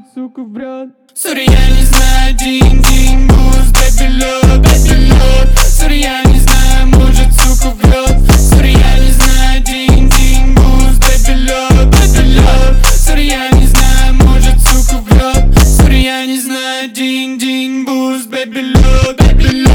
сука, врет. Сори, я не знаю, динь-динь, буст, baby love. Сори, я не знаю, может, сука, врет. Сори, я не знаю, динь-динь, буст, baby love. Сори, я не знаю, может, сука, врет. Сори, я не знаю, динь-динь, буст, baby love.